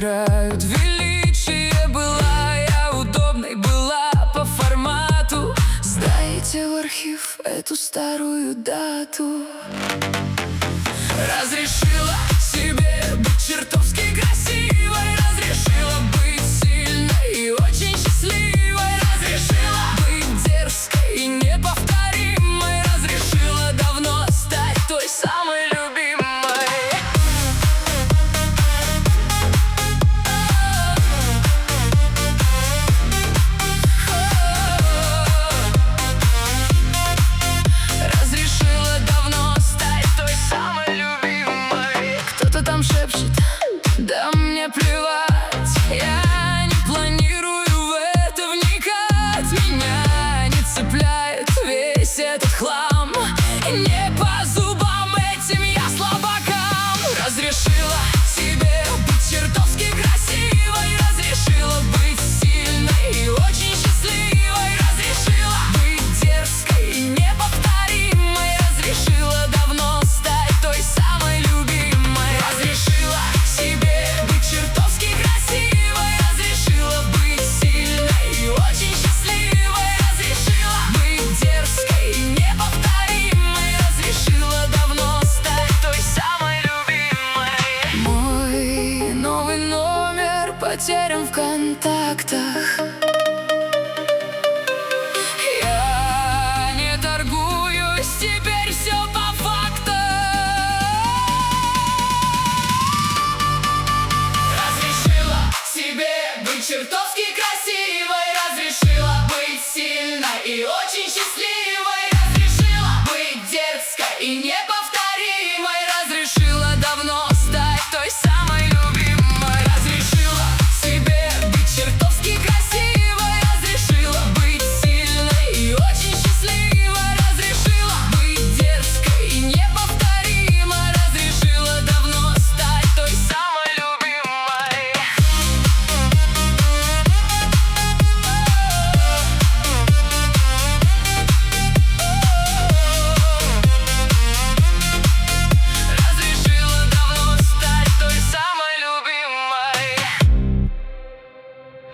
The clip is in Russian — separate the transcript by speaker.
Speaker 1: играют величие. Была я удобной, была по формату. Сдайте в архив эту старую дату. Разрешила себе быть чертовски красивой, разрешила быть сильной и очень счастливой, разрешила быть дерзкой и неповторимой, разрешила давно стать той самой любимой. Разрешила давно стать той самой любимой. Кто-то там шепчет, да мне плевать, я не планирую в это вникать. Меня не цепляет весь этот хлам, не по зубам этим я слабакам. Разрешила себе быть чертовски красивой, разрешила быть сильной и очень счастливой, разрешила быть дерзкой и неповторимой, разрешила давно стать той самой любимой. Разрешила себе быть чертовски красивой, разрешила быть сильной и очень счастливой, разрешила быть дерзкой и неповторимой, разрешила давно стать той самой любимой. Мой новый номер потерян в контактах. Я не торгуюсь тебе.